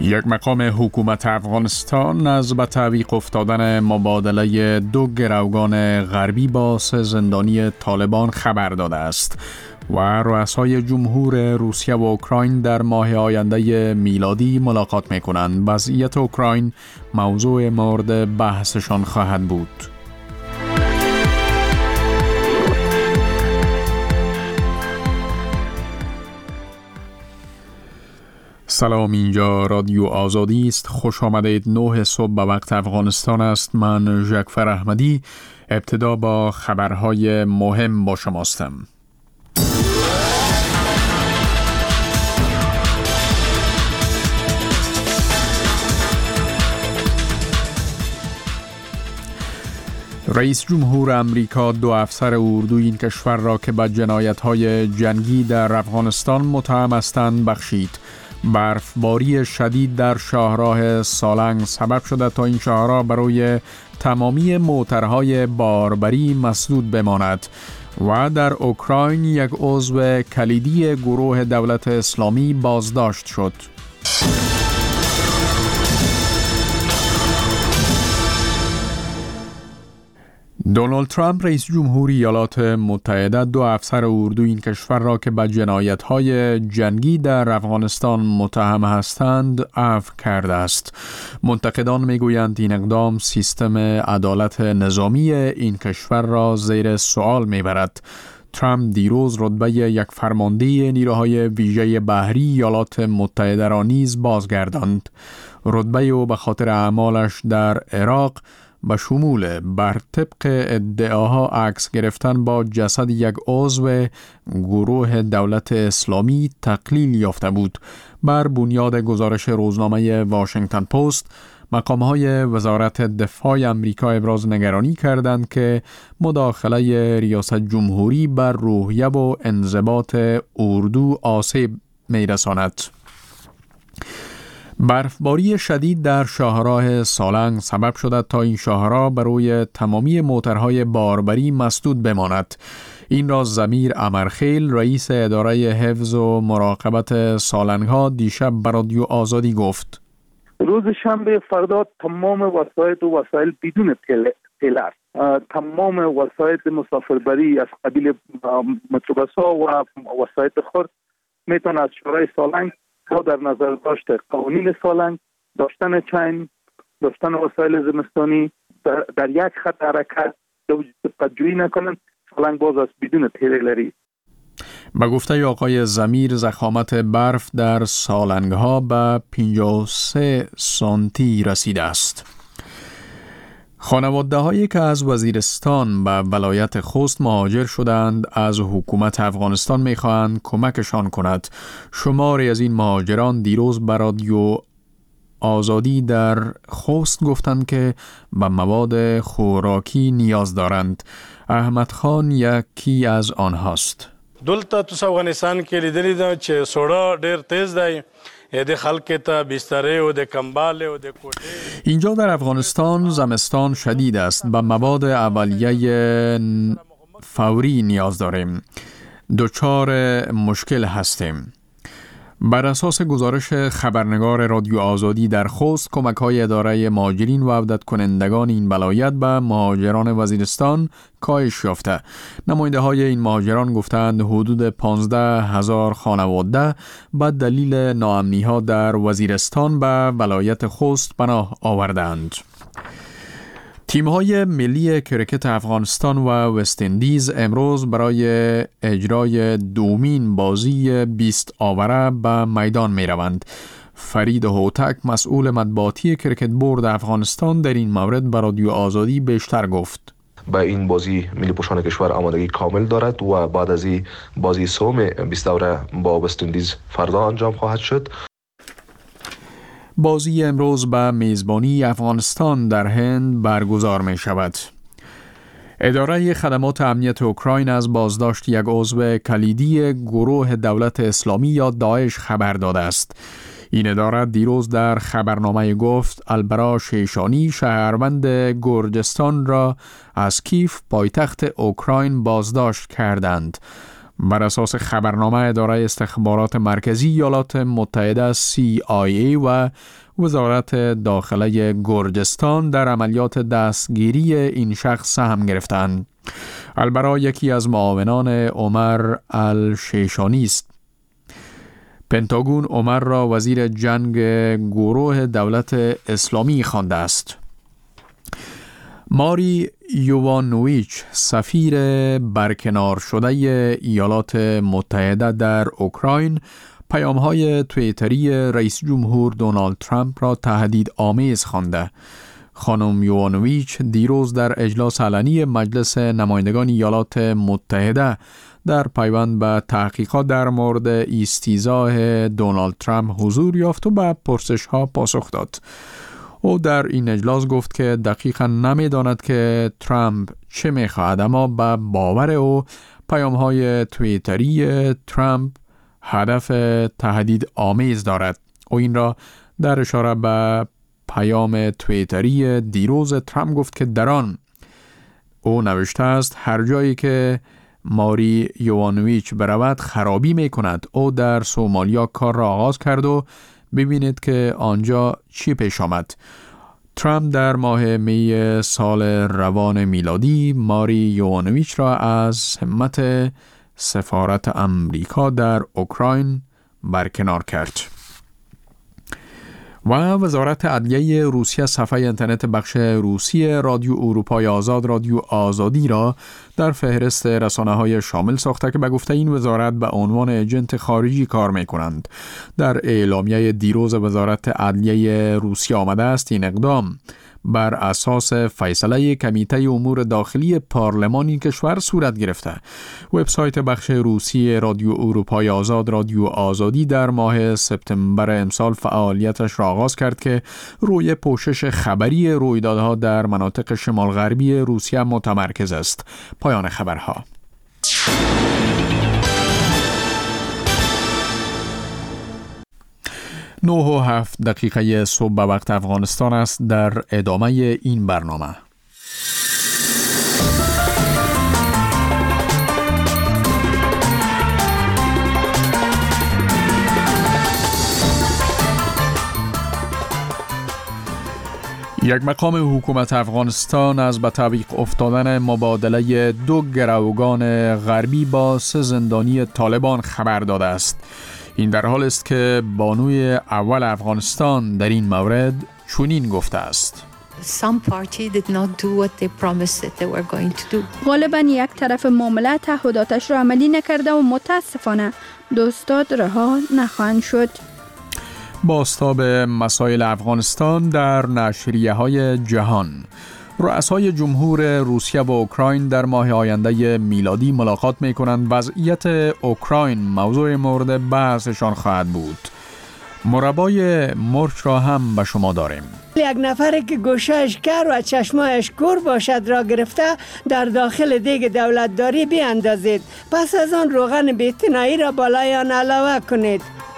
یک مقام حکومت افغانستان از به تعویق افتادن مبادله 2 گروگان غربی با 3 زندانی طالبان خبر داده است و رؤسای جمهور روسیه و اوکراین در ماه آینده میلادی ملاقات می‌کنند. وضعیت اوکراین موضوع مورد بحثشان خواهد بود. سلام، اینجا رادیو آزادی است. خوش آمدید. 9 صبح به وقت افغانستان است. من جعفر احمدی. ابتدا با خبرهای مهم با شما هستم. رئیس جمهور امریکا 2 افسر اردو این کشور را که به جنایت‌های جنگی در افغانستان متهم هستند بخشید. برفباری شدید در شاهراه سالنگ سبب شده تا این شاهراه برای تمامی موترهای باربری مسدود بماند و در اوکراین یک عضو کلیدی گروه دولت اسلامی بازداشت شد. دونالد ترامپ رئیس جمهور ایالات متحده 2 افسر اردو این کشور را که به جنایت‌های جنگی در افغانستان متهم هستند عفو کرده است. منتقدان میگویند این اقدام سیستم عدالت نظامی این کشور را زیر سوال میبرد. ترامپ دیروز رتبه یک فرمانده نیروهای ویژه بحری ایالات متحده را نیز بازگرداند. رتبه او به خاطر اعمالش در عراق به شمول بر طبق ادعاها عکس گرفتن با جسد یک عضو گروه دولت اسلامی تقلیل یافته بود. بر بنیاد گزارش روزنامه واشنگتن پست، مقام‌های وزارت دفاع آمریکا ابراز نگرانی کردند که مداخله ریاست جمهوری بر روحیه و انضباط اردو آسیب می‌رساند. برفباری شدید در شاهراه سالنگ سبب شده تا این شاهراه برای تمامی موترهای باربری مسدود بماند. این را ضمیر امرخیل، رئیس اداره حفظ و مراقبت سالنگ‌ها، دیشب به رادیو آزادی گفت. روز شنبه فردا تمام وسایل بدون تل است. تمام وسایل مسافربری از قبیل متروبس‌ها و وسایل خرد میتونه از شاهراه سالنگ با در نظر داشت قوانین سالنگ، داشتن چین، داشتن وسایل زمستانی در یک خط حرکت دقت‌جویی نکنند، سالنگ باز از بدون تریلری. به گفته آقای ضمیر، ضخامت برف در سالنگ‌ها به 53 سانتی رسیده است. خانواده هایی که از وزیرستان به ولایت خوست مهاجر شدند از حکومت افغانستان می خواهند کمکشان کند. شماری از این مهاجران دیروز به رادیو آزادی در خوست گفتند که به مواد خوراکی نیاز دارند. احمد خان یکی از آنهاست. دلته تو افغانستان کې لیدلی دا چې سوړه ډیر تیز دی. اینجا در افغانستان زمستان شدید است. به مواد اولیه فوری نیاز داریم. دچار مشکل هستیم. بر اساس گزارش خبرنگار رادیو آزادی در خوست، کمک‌های اداره مهاجرین و عودت کنندگان این ولایت به مهاجران وزیرستان کاهش یافته. نماینده‌های این مهاجران گفتند حدود 15,000 خانواده به دلیل ناامنی‌ها در وزیرستان به ولایت خوست پناه آوردند. تیم‌های ملی کرکت افغانستان و وست اندیز امروز برای اجرای دومین بازی 20 آوره به میدان می‌روند. فرید هوتک، مسئول مطبوعاتی کرکت بورد افغانستان، در این مورد به رادیو آزادی بیشتر گفت. با این بازی ملی پوشان کشور آمادگی کامل دارد و بعد از این بازی سوم 20 آوره با وست اندیز فردا انجام خواهد شد. بازی امروز به میزبانی افغانستان در هند برگزار می شود. اداره خدمات امنیت اوکراین از بازداشت یک عضو کلیدی گروه دولت اسلامی یا داعش خبر داده است. این اداره دیروز در خبرنامه گفت البرا شیشانی، شهروند گرجستان را از کیف پایتخت اوکراین بازداشت کردند. بر اساس خبرنامه اداره استخبارات مرکزی ایالات متحده CIA و وزارت داخله گرجستان در عملیات دستگیری این شخص سهم گرفتند. البرا یکی از معاونان عمر الشیشانی است. پنتاگون عمر را وزیر جنگ گروه دولت اسلامی خوانده است. ماری یوانویچ سفیر برکنار شده ایالات متحده در اوکراین پیام‌های توییتری رئیس جمهور دونالد ترامپ را تهدید آمیز خوانده. خانم یوانویچ دیروز در اجلاس علنی مجلس نمایندگان ایالات متحده در پیوند به تحقیقات در مورد استیضاح دونالد ترامپ حضور یافت و به پرسش‌ها پاسخ داد. او در این اجلاس گفت که دقیقاً نمی‌داند که ترامپ چه می‌خواهد، اما به باور او پیام‌های توییتری ترامپ هدف تهدید آمیز دارد. او این را در اشاره به پیام توییتری دیروز ترامپ گفت که در آن او نوشته است هر جایی که ماری یوانویچ برود خرابی می کند. او در سومالیا کار را آغاز کرد و ببینید که آنجا چی پیش آمد. ترامپ در ماه می سال روان میلادی ماری یوانویچ را از سمت سفارت امریکا در اوکراین برکنار کرد. و وزارت عدلیه روسیه صفحه اینترنت بخش روسی رادیو اروپای آزاد رادیو آزادی را در فهرست رسانه‌های شامل ساخته که به گفته این وزارت به عنوان ایجنت خارجی کار می‌کنند. در اعلامیه دیروز وزارت عدلیه روسیه آمده است این اقدام بر اساس فیصله کمیته امور داخلی پارلمان کشور صورت گرفته. وبسایت بخش روسی رادیو اروپای آزاد رادیو آزادی در ماه سپتامبر امسال فعالیتش را آغاز کرد که روی پوشش خبری رویدادها در مناطق شمال غربی روسیه متمرکز است. پایان خبرها. 9:07 صبح به وقت افغانستان است. در ادامه این برنامه یک مقام حکومت افغانستان از به تعویق افتادن مبادله 2 گروگان غربی با 3 زندانی طالبان خبر داده است. این در حال است که بانوی اول افغانستان در این مورد چنین گفته است: غالباً یک طرف معامله تعهداتش را عملی نکرده و متاسفانه دوستاد رها نخواهند شد. بازتاب مسائل افغانستان در نشریه‌های جهان. رؤسای جمهور روسیه و اوکراین در ماه آینده میلادی ملاقات می‌کنند. وضعیت اوکراین موضوع مورد بحثشان خواهد بود. مربای مرچ را هم به شما داریم. یک نفر که گوشهش کر و چشمایش کور باشد را گرفته در داخل دیگ دولتداری بیاندازید. پس از آن روغن بی‌اعتنایی را بالای آن علاوه کنید.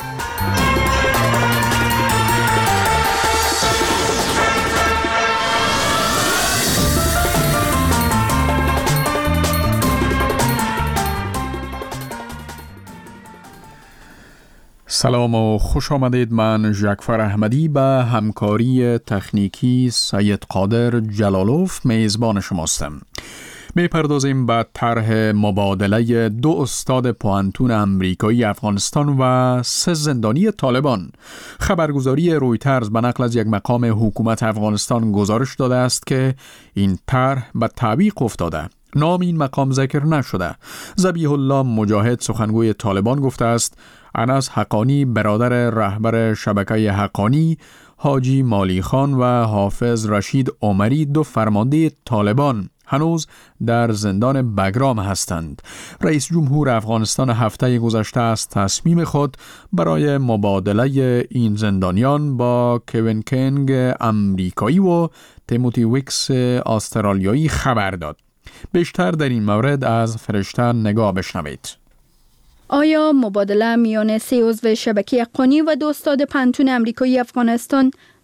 سلام و خوش آمدید. من ژکفر احمدی به همکاری تکنیکی سید قادر جلالوف میزبان شماستم. میپردازیم به طرح مبادله 2 استاد پوهنتون امریکایی افغانستان و 3 زندانی طالبان. خبرگزاری رویترز به نقل از یک مقام حکومت افغانستان گزارش داده است که این طرح به تعویق افتاده. نام این مقام ذکر نشده. ذبیح الله مجاهد سخنگوی طالبان گفته است انس حقانی برادر رهبر شبکه حقانی، حاجی مالی خان و حافظ رشید عمری 2 فرمانده طالبان هنوز در زندان بگرام هستند. رئیس جمهور افغانستان هفته گذشته از تصمیم خود برای مبادله این زندانیان با کوین کنگ امریکایی و تیموتی ویکس استرالیایی خبر داد. بیشتر در این مورد از فرشته نگاه بشنوید. آیا مبادله میان 3 عضو شبکه حقانی و 2 استاد پوهنتون امریکایی افغانستان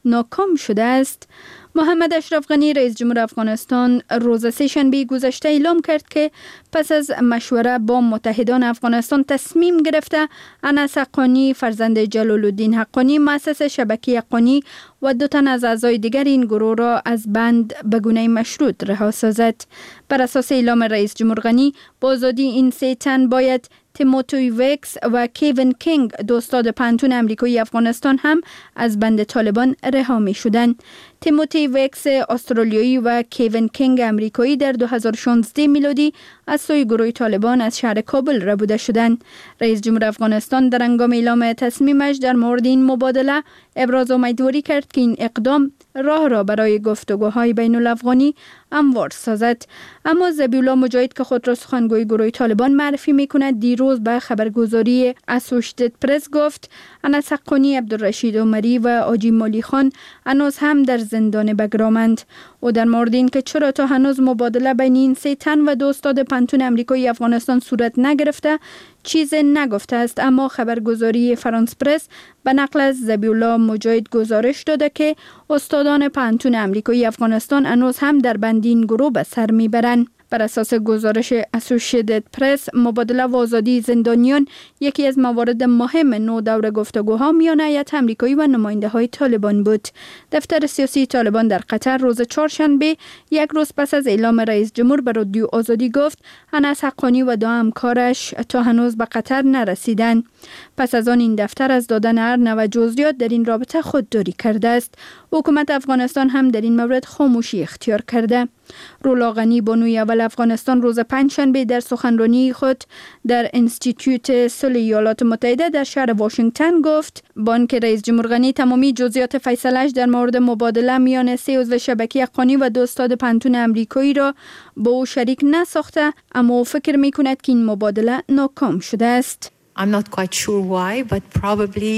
ناکام شده است. محمد اشرف غنی رئیس جمهور افغانستان روز سه‌شنبه گذشته اعلام کرد که پس از مشوره با متحدان افغانستان تصمیم گرفته انس حقانی فرزند جلال الدین حقانی مؤسس شبکه حقانی و 2 تن از اعضای دیگر این گروه را از بند به گونه مشروط رها سازد. بر اساس اعلام رئیس جمهور غنی با آزادی این 3 تن باید تیموتی ویکس و کیوین کینگ دو استاد پانتون امریکایی افغانستان هم از بند طالبان رها می شدند. تیموتی ویکس استرالیایی و کیوین کینگ امریکایی در 2016 میلادی از سوی گروه طالبان از شهر کابل ربوده شدند. رئیس جمهور افغانستان در هنگام اعلام تصمیمش در مورد این مبادله ابراز امیدواری کرد که این اقدام راه را برای گفتگوهای بین الافغانی هموار سازد. اما ذبیحالله مجاهد که خود را سخنگوی گروه طالبان معرفی می‌کند دیروز به خبرگزاری اسوشیتد پرس گفت انس حقانی، عبدالرشید عمری و آجی مالی خان هنوز هم در زندان بگرامند. او در مورد این که چرا تا هنوز مبادله بین این 3 تن و 2 استاد پانتون امریکایی افغانستان صورت نگرفته چیز نگفته است، اما خبرگزاری فرانس پرس به نقل از ذبیحالله مجاهد گزارش داده که استادان پانتون امریکایی افغانستان هنوز هم در بند این گروه به سر میبرند. بر اساس گزارش اسوشیتد پرس، مبادله و آزادی زندانیان یکی از موارد مهم نو دور گفتگوها میان هیئت آمریکایی و نماینده های طالبان بود. دفتر سیاسی طالبان در قطر روز چهارشنبه، یک روز پس از اعلام رئیس جمهور به رادیو آزادی گفت انس حقانی و 2 همکارش تا هنوز به قطر نرسیدند. پس از آن این دفتر از دادن هر نوع جزئیات در این رابطه خودداری کرده است. حکومت افغانستان هم در این مورد خاموشی اختیار کرده. رولا غنی، بانوی اول افغانستان، روز پنجشنبه در سخنرانی خود در انستیتیوت صلح ایالات متحده در شهر واشنگتن گفت بانک رئیس جمهور غنی تمامی جزئیات فیصله‌اش در مورد مبادله میان 3 عضو شبکه حقانی و 2 استاد پانتون امریکایی را با او شریک نساخته، اما او فکر می‌کند که این مبادله ناکام شده است. I'm not quite sure why, but probably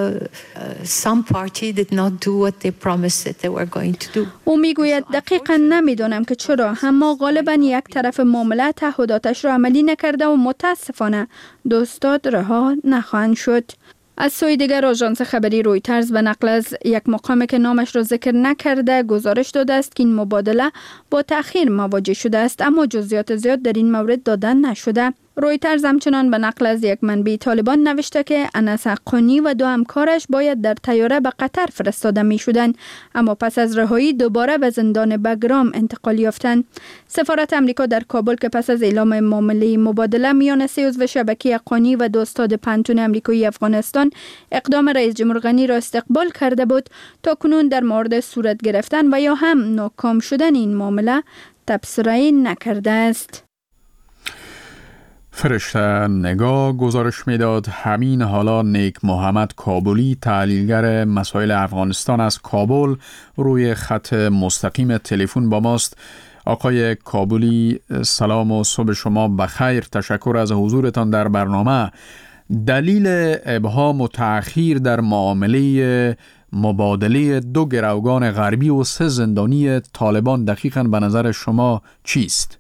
some party did not do what they promised that they were going to do. او میگوید دقیقاً نمیدانم که چرا، اما غالباً یک طرف معامله تعهداتش را عملی نکرده و متاسفانه 2 استاد رها نخواهند شد. از سوی دیگر آژانس خبری رویترز به نقل از یک مقام که نامش را ذکر نکرده گزارش داده است که این مبادله با تأخیر مواجه شده است، اما جزئیات زیاد در این مورد دادن نشده. رویترز همچنان به نقل از یک منبع طالبان نوشته که انس حقانی و 2 همکارش باید در طیاره به قطر فرستاده می شدند، اما پس از رهایی دوباره به زندان بگرام انتقال یافتند. سفارت امریکا در کابل که پس از اعلام معامله مبادله میان 3 عضو شبکه حقانی و 2 استاد پانتون امریکایی افغانستان اقدام رئیس جمهور غنی را استقبال کرده بود، تا کنون در مورد صورت گرفتن و یا هم ناکام شدن این معامله تبصره نکرده است. فرشته نگاه گزارش میداد همین حالا نیک محمد کابلی، تحلیلگر مسائل افغانستان از کابل، روی خط مستقیم تلفن با ماست. آقای کابلی، سلام و صبح شما بخیر. تشکر از حضورتان در برنامه. دلیل ابهام و تأخیر در معامله مبادله 2 گروگان غربی و 3 زندانی طالبان دقیقاً به نظر شما چیست؟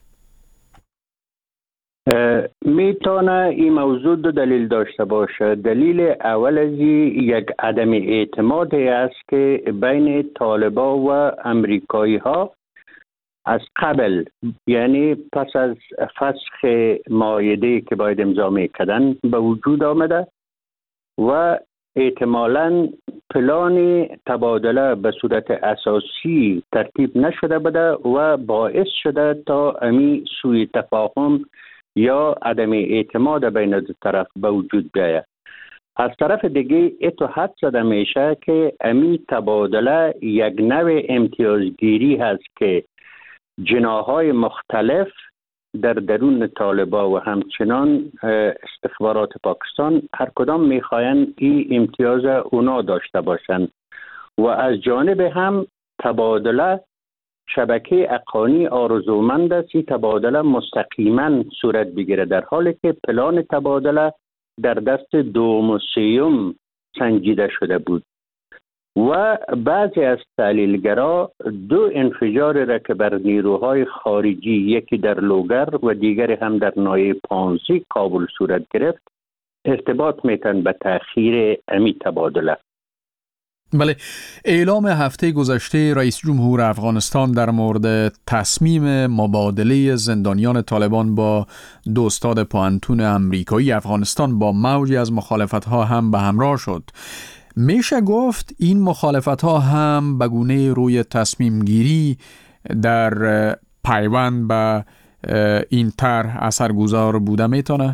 میتونه این موضوع 2 دلیل داشته باشه. دلیل اول از یک عدم اعتمادی است که بین طالبا و امریکایی ها از قبل، یعنی پس از فسخ مائده که باید امضا میکردن به وجود آمده و احتمالاً پلان تبادله به صورت اساسی ترتیب نشده بوده و باعث شده تا امی سوء تفاهم یا عدم اعتماد بین 2 طرف به وجود بیاید. از طرف دیگه اتو حد زده میشه که امی تبادله یک نوع امتیازگیری هست که جناحهای مختلف در درون طالبا و همچنان استخبارات پاکستان هر کدام میخواین این امتیاز اونا داشته باشن و از جانب هم تبادله شبکه حقانی آرزومند است این تبادله مستقیما صورت بگیره، در حالی که پلان تبادله در دست 2 و 3 سنجیده شده بود و بعضی از تحلیلگرا 2 انفجار را که بر نیروهای خارجی، یکی در لوگر و دیگری هم در ناحیه پانزی کابل صورت گرفت، ارتباط میتن به تأخیر امی تبادله. بله، اعلام هفته گذشته رئیس جمهور افغانستان در مورد تصمیم مبادله زندانیان طالبان با دو استاد پوهنتون امریکایی افغانستان با موجی از مخالفت‌ها هم به همراه شد. میشه گفت این مخالفت‌ها هم به گونه روی تصمیم گیری در پیوند به این طرح اثرگذار بوده میتونه؟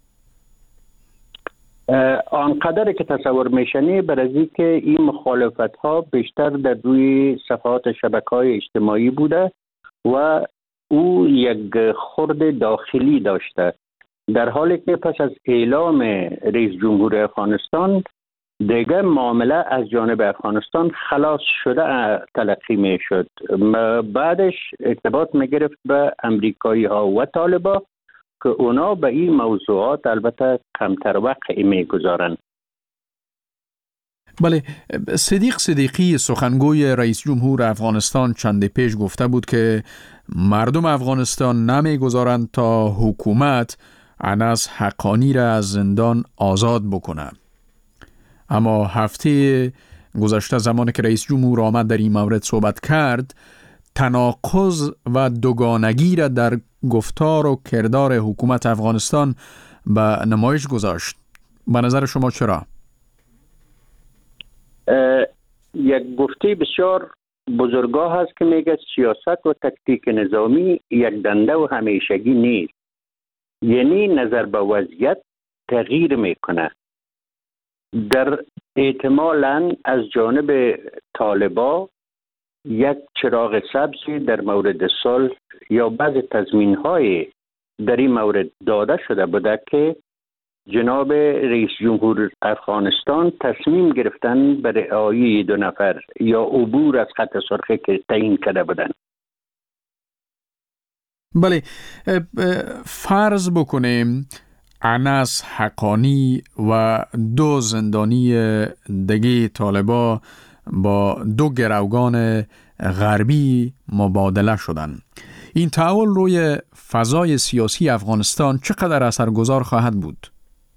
آنقدر که تصور میشنی بر از این که این مخالفت ها بیشتر در روی صفحات شبکه‌های اجتماعی بوده و او یک خرد داخلی داشته، در حالی که پس از اعلام رئیس جمهور افغانستان دیگه معامله از جانب افغانستان خلاص شده تلقی می شد. بعدش ارتباط می گرفت به امریکایی ها و طالبا که اونا به این موضوعات البته کمتر وقت می گذارن. بله، صدیق صدیقی سخنگوی رئیس جمهور افغانستان چند پیش گفته بود که مردم افغانستان نمی گذارند تا حکومت انس حقانی را از زندان آزاد بکنه. اما هفته گذشته زمانی که رئیس جمهور آمد در این مورد صحبت کرد، تناقض و دوگانگی را در گفتار و کردار حکومت افغانستان به نمایش گذاشت. به نظر شما چرا؟ یک گفته بسیار بزرگاه هست که میگه سیاست و تکتیک نظامی یک دنده و همیشگی نیست. یعنی نظر به وضعیت تغییر میکنه. در احتمالاً از جانب طالبا یک چراغ سبزی در مورد صلح یا بعض تضمین‌های در این مورد داده شده بوده که جناب رئیس جمهور افغانستان تصمیم گرفتن به رهایی دو نفر یا عبور از خط سرخی که تعیین کرده بودن. بله، فرض بکنیم انس حقانی و دو زندانی دیگه طالبا با دو گروگان غربی مبادله شدند. این تحول روی فضای سیاسی افغانستان چقدر اثرگذار خواهد بود؟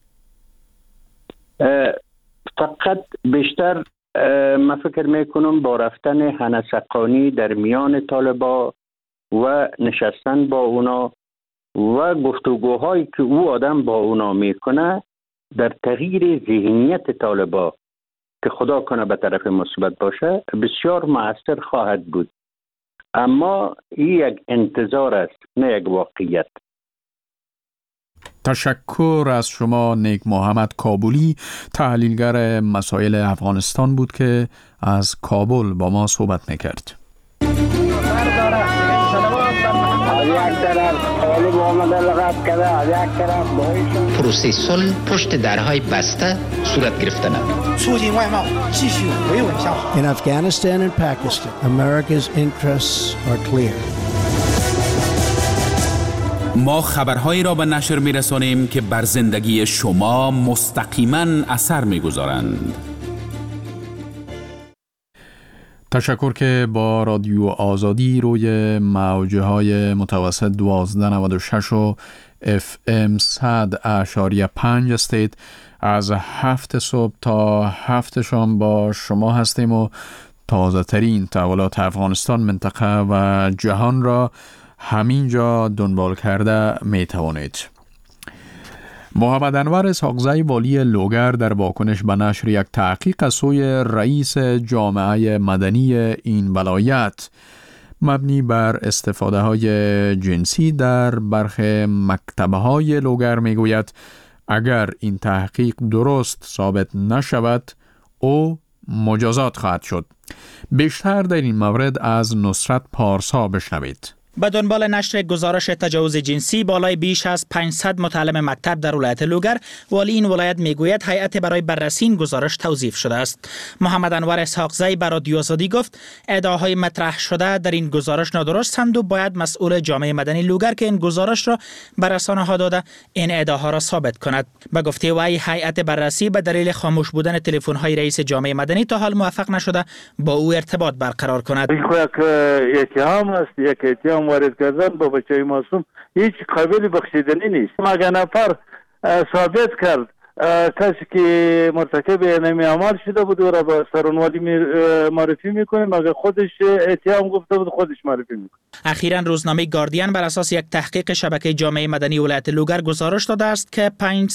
فقط بیشتر من فکر میکنم با رفتن انس حقانی در میان طالبا و نشستن با اونا و گفتگوهایی که او آدم با اونا میکنه در تغییر ذهنیت طالبا که خدا کنه به طرف مثبت باشه بسیار مؤثر خواهد بود. اما این یک انتظار است، نه یک واقعیت. تشکر از شما نیک محمد کابلی، تحلیلگر مسائل افغانستان بود که از کابل با ما صحبت میکرد. پروسه صلح پشت درهای بسته صورت گرفتن. In Afghanistan and Pakistan, America's interests are clear. ما خبرهایی را به نشر می‌رسانیم که بر زندگی شما مستقیما اثر می‌گذارند. تشکر که با رادیو آزادی روی موج‌های متوسط 1296 و FM 100.5 استید از 7 صبح تا 7 شام با شما هستیم و تازه ترین تحولات افغانستان، منطقه و جهان را همینجا دنبال کرده می توانید. محمد انور اسحاقزی والی لوگر در واکنش به نشر یک تحقیق از سوی رئیس جامعه مدنی این ولایت مبنی بر استفاده های جنسی در برخی مکتبه های لوگر می گوید اگر این تحقیق درست ثابت نشود او مجازات خواهد شد. بیشتر در این مورد از نصرت پارسا بشنوید. به دنبال نشر گزارش تجاوز جنسی بالای بیش از 500 متعلم مکتب در ولایت لوگر، والی این ولایت میگوید هیئت برای بررسی این گزارش توظیف شده است. محمد انور اسحاقزی بر رادیو آزادی گفت ادعاهای مطرح شده در این گزارش نادرستند و باید مسئول جامعه مدنی لوگر که این گزارش را به رسانه‌ها داده این ادعاها را ثابت کند. به گفته وی هیئت بررسی به دلیل خاموش بودن تلفن‌های رئیس جامعه مدنی تا حال موفق نشده با او ارتباط برقرار کند. وارد کردن با بچه معصوم هیچ قابل بخشیدنی نیست. اگر نفر ثابت کرد کسی که مرتکب اینمی عمل شده بود و را به سرانوالی معرفی میکنیم. اگر خودش اتهام گفته بود خودش معرفی میکنیم. اخیراً روزنامه گاردین بر اساس یک تحقیق شبکه جامعه مدنی ولایت لوگر گزارش داده است که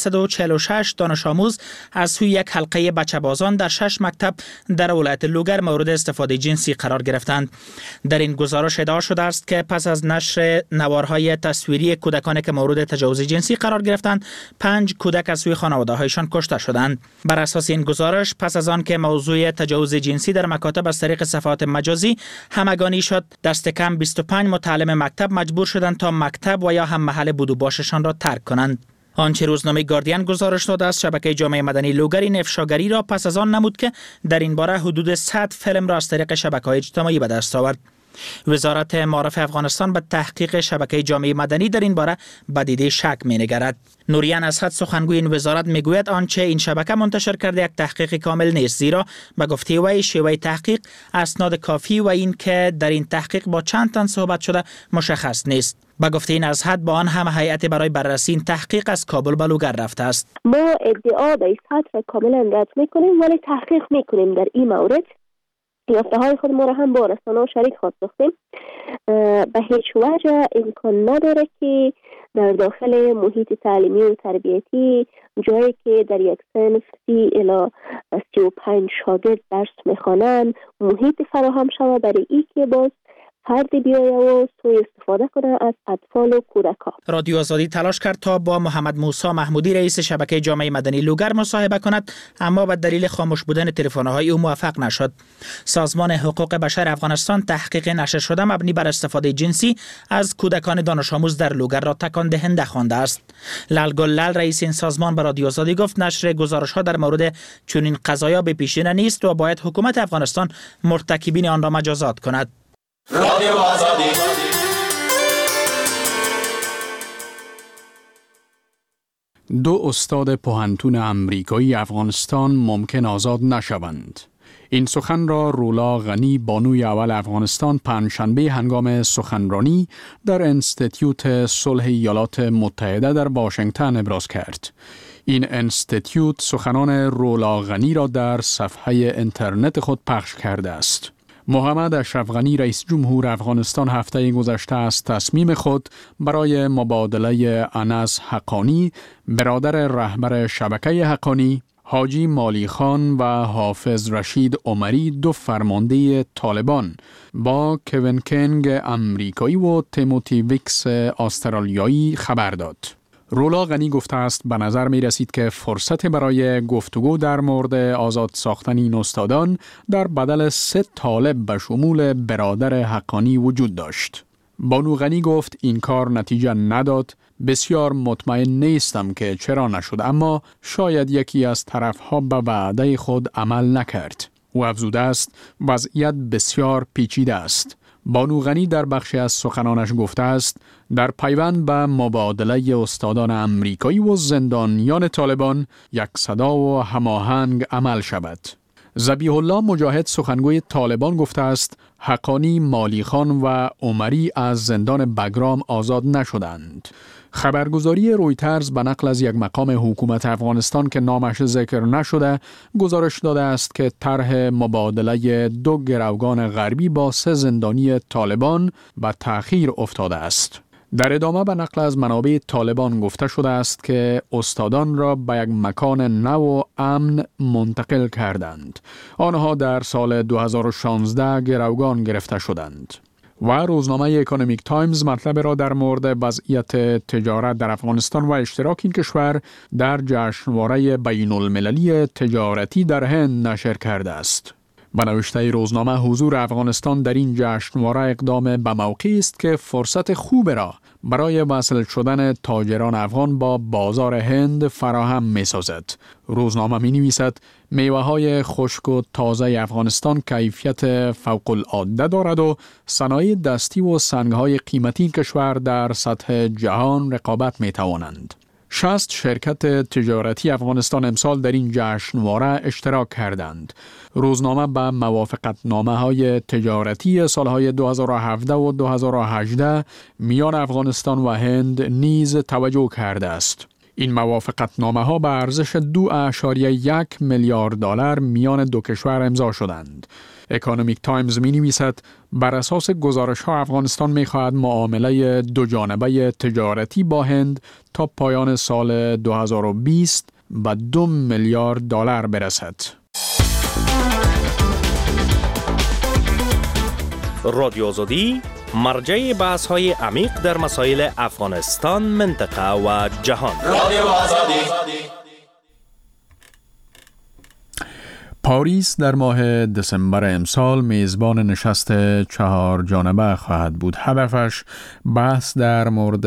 546 دانش آموز از سوی یک حلقه بچه‌بازان در 6 مکتب در ولایت لوگر مورد استفاده جنسی قرار گرفتند. در این گزارش ادعا شده است که پس از نشر نوارهای تصویری کودکانی که مورد تجاوز جنسی قرار گرفتند، 5 کودک از سوی خانواده‌هایشان کشته شدند. بر اساس این گزارش پس از آن که موضوع تجاوز جنسی در مکاتب از طریق صفحات مجازی همگانی شد، دست کم 25 متعلم مکتب مجبور شدند تا مکتب و یا هم محل بود و باششان را ترک کنند. آنچه روزنامه گاردین گزارش داده است، شبکه جامعه مدنی لوگر این افشاگری را پس از آن نمود که در این باره حدود 100 فیلم را از طریق شبکه‌های اجتماعی به دست آورد. وزارت معارف افغانستان به تحقیق شبکه جامعه مدنی در این باره به دیده شک می‌نگرد. نوریان اسحد سخنگوی این وزارت میگوید آنچه این شبکه منتشر کرده یک تحقیق کامل نیست، زیرا به گفته وی شیوه تحقیق اسناد کافی و این که در این تحقیق با چند تن صحبت شده مشخص نیست. به گفته این اسحد با آن هم هیئت برای بررسی این تحقیق از کابل به لوگر رفته است. ما ادعا به این سطح کاملا رد میکنیم ولی تحقیق میکنیم در این مورد. یافته های خود ما را هم با رسانه و شریک خود ساختیم. به هیچ وجه امکان نداره که در داخل محیط تعلیمی و تربیتی جایی که در یک صنف 30 الی 35 شاگرد درس میخوانند محیط فراهم شود برای ای که باز فردی بیایه و سوء استفاده کنه از اطفال و کودکان. رادیو آزادی تلاش کرد تا با محمد موسی محمودی رئیس شبکه جامعه مدنی لوگر مصاحبه کند، اما به دلیل خاموش بودن تلفن‌های او موفق نشد. سازمان حقوق بشر افغانستان تحقیق نشر شده مبنی بر استفاده جنسی از کودکان دانش آموز در لوگر را تکان دهنده خوانده است. للگل لل رئیس این سازمان به رادیو آزادی گفت نشر گزارش‌ها در مورد چنین قضایا به پیشینه نیست و باید حکومت افغانستان مرتکبین آن را مجازات کند. رادیو آزادی. دو استاد پوهنتون امریکایی افغانستان ممکن آزاد نشوند. این سخن را رولا غنی بانوی اول افغانستان پنجشنبه هنگام سخنرانی در انستیتیوت صلح ایالات متحده در واشنگتن ابراز کرد. این انستیتیوت سخنان رولا غنی را در صفحه اینترنت خود پخش کرده است. محمد اشرف غنی رئیس جمهور افغانستان هفته گذشته از تصمیم خود برای مبادله انس حقانی برادر رهبر شبکه حقانی، حاجی مالی خان و حافظ رشید عمری دو فرمانده طالبان با کوین کنگ امریکایی و تیموتی ویکس استرالیایی خبر داد. رولا غنی گفته است به نظر می رسید که فرصت برای گفتگو در مورد آزاد ساختن این استادان در بدل 3 طالب به شمول برادر حقانی وجود داشت. بانو غنی گفت این کار نتیجه نداد. بسیار مطمئن نیستم که چرا نشد، اما شاید یکی از طرفها به وعده خود عمل نکرد. او افزوده است وضعیت بسیار پیچیده است. بانو غنی در بخشی از سخنانش گفته است در پیوند به مبادله استادان امریکایی و زندانیان طالبان یک صدا و هماهنگ عمل شود. ذبیح الله مجاهد سخنگوی طالبان گفته است حقانی، مالی خان و عمری از زندان بگرام آزاد نشدند. خبرگزاری رویترز به نقل از یک مقام حکومت افغانستان که نامش ذکر نشده گزارش داده است که طرح مبادله 2 گروگان غربی با 3 زندانی طالبان به تأخیر افتاده است. در ادامه به نقل از منابع طالبان گفته شده است که استادان را به یک مکان نو و امن منتقل کردند. آنها در سال 2016 گروگان گرفته شدند. و روزنامه اکونومیک تایمز مطلب را در مورد وضعیت تجارت در افغانستان و اشتراک این کشور در جشنواره بین المللی تجارتی در هند نشر کرده است. به نوشته روزنامه حضور افغانستان در این جشنواره اقدام به موقعی است که فرصت خوب را برای وصل شدن تاجران افغان با بازار هند فراهم می سازد. روزنامه می نویسد میوه های خشک و تازه افغانستان کیفیت فوق العاده دارد و صنایع دستی و سنگ های قیمتی کشور در سطح جهان رقابت می توانند. 60 شرکت تجارتی افغانستان امسال در این جشنواره اشتراک کردند. روزنامه به موافقتنامه های تجارتی سالهای 2017 و 2018 میان افغانستان و هند نیز توجه کرده است. این موافقتنامه ها به ارزش 2.1 میلیارد دلار میان دو کشور امضا شدند. اکونومیک تایمز می نویسد بر اساس گزارش ها افغانستان می خواهد معامله دو جانبه تجارتی با هند تا پایان سال 2020 به 2 میلیارد دلار برسد. رادیو آزادی مرجع بحث های عمیق در مسائل افغانستان، منطقه و جهان. رادیو آزادی. پاریس در ماه دسامبر امسال میزبان نشست 4 جانبه خواهد بود. هدفش بحث در مورد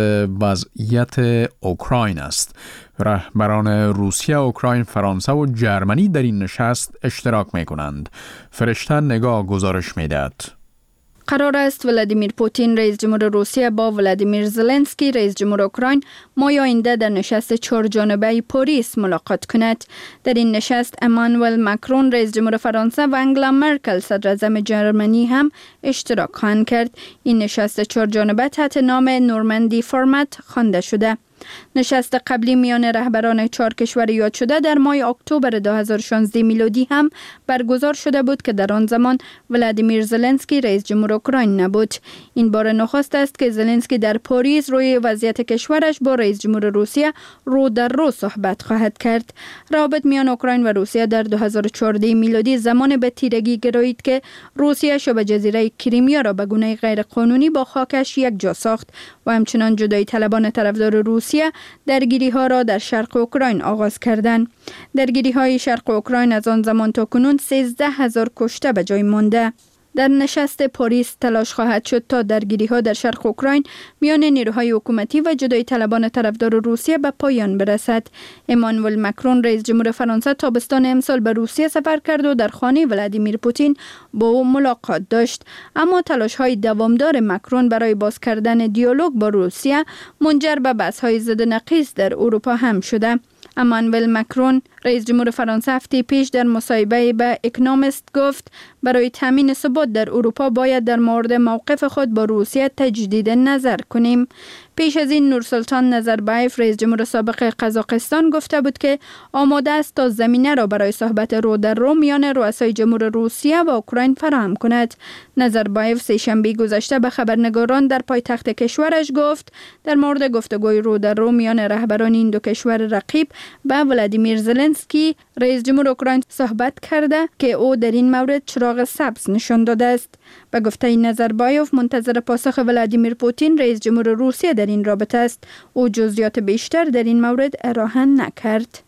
وضعیت اوکراین است. رهبران روسیه، اوکراین، فرانسه و جرمنی در این نشست اشتراک می کنند. فرشته نگاه گزارش می دهد. قرار است ولادیمیر پوتین رئیس جمهور روسیه با ولادیمیر زلنسکی رئیس جمهور اوکراین ماه آینده در نشست 4 جانبه پاریس ملاقات کند. در این نشست امانوئل ماکرون رئیس جمهور فرانسه و انگلا مرکل صدر اعظم جرمنی هم اشتراک خواهند کرد. این نشست 4 جانبه تحت نام نورماندی فرمت خوانده شده. نشست قبلی میان رهبران 4 کشور یاد شده در ماه اکتبر 2016 میلادی هم برگزار شده بود که در آن زمان ولادیمیر زلنسکی رئیس جمهور اوکراین نبود. این بار نخست است که زلنسکی در پاریس روی وضعیت کشورش با رئیس جمهور روسیه رو در رو صحبت خواهد کرد. روابط میان اوکراین و روسیه در 2014 میلادی زمان به تیرگی گرایید که روسیه شبه جزیره کریمیا را به گونه غیر قانونی با خاکش یک جا ساخت و همچنان جدایی طلبان طرفدار روسیه درگیری ها را در شرق اوکراین آغاز کردند. درگیری های شرق اوکراین از آن زمان تا کنون 13,000 کشته به جای مانده. در نشست پاریس تلاش خواهد شد تا درگیری ها در شرق اوکراین میان نیروهای حکومتی و جدایی طلبان طرفدار روسیه به پایان برسد. امانوئل ماکرون رئیس جمهور فرانسه تابستان امسال به روسیه سفر کرد و در خانه ولادیمیر پوتین با او ملاقات داشت. اما تلاش های دوامدار ماکرون برای باز کردن دیالوگ با روسیه منجر به بحث های ضد نقیض در اروپا هم شده. امانوئل ماکرون رئیس جمهور فرانسه هفته پیش در مصاحبه به اکونومیست گفت برای تامین ثبات در اروپا باید در مورد موقف خود با روسیه تجدید نظر کنیم. پیش از این نورسلطان نظربایف رئیس جمهور سابق قزاقستان گفته بود که آماده است تا زمینه را برای صحبت رو در رو میان رؤسای جمهور روسیه و اوکراین فراهم کند. نظربایف سه‌شنبه گذشته به خبرنگاران در پایتخت کشورش گفت در مورد گفتگوی رو در رو میان رهبران این دو کشور رقیب با ولادیمیر زلنسکی رئیس جمهور اوکراین صحبت کرده که او در این مورد چراغ سبز نشان داده است. به گفته نظربایف منتظر پاسخ ولادیمیر پوتین رئیس جمهور روسیه در این رابطه است. او جزئیات بیشتر در این مورد ارائه نکرد.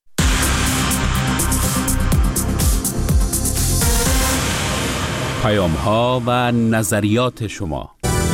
پیام‌ها و نظریات شما.